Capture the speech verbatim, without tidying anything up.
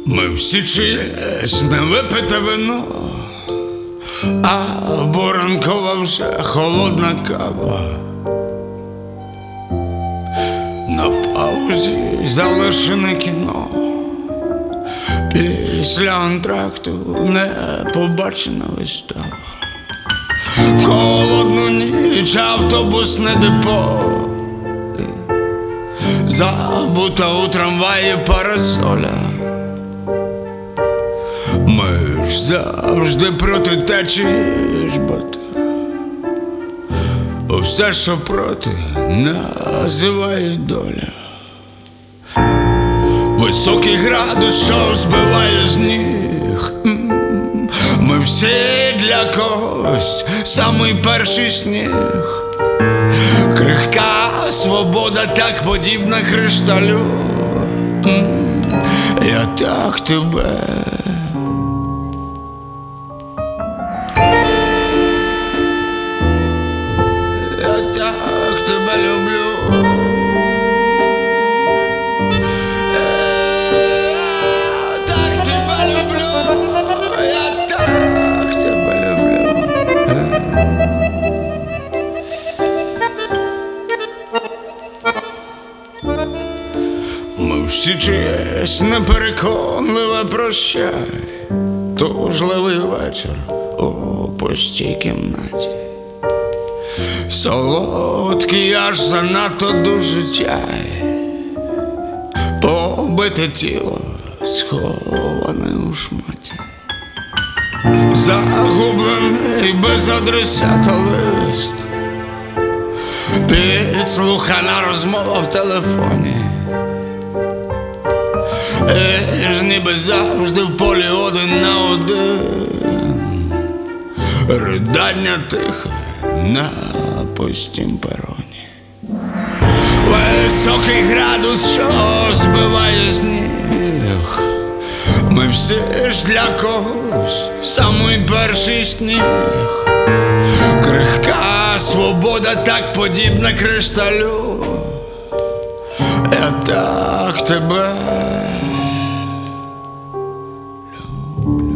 Ми всі чиєсь невипите вино, або ранкова вже холодна кава. На паузі залишене кіно, після антракту не побачена вистава. В холодну ніч автобусне депо, забута у трамваї парасоля. Ми ж завжди проти течії жбати, усе, що проти, називає доля. Високий градус, що збиває з ніг. Ми всі для когось самий перший сніг. Крихка свобода, так подібна кришталю. Я так тебе Я так тебе люблю. Я так тебе люблю. Я так тебе люблю. Ми всі чиєсь непереконливе прощай, тужливий вечір у пустій кімнаті. Солодкий аж занадто дуже чай, побите тіло, сховане у шматі. Загублений без адресата лист, підслухана розмова в телефоні. І ж ніби завжди в полі один на один, ридання тихе на пустім пероні. Високий градус, що збиває сніг. Ми всі ж для когось самий перший сніг. Крихка свобода, так подібна кришталю. Я так тебе люблю.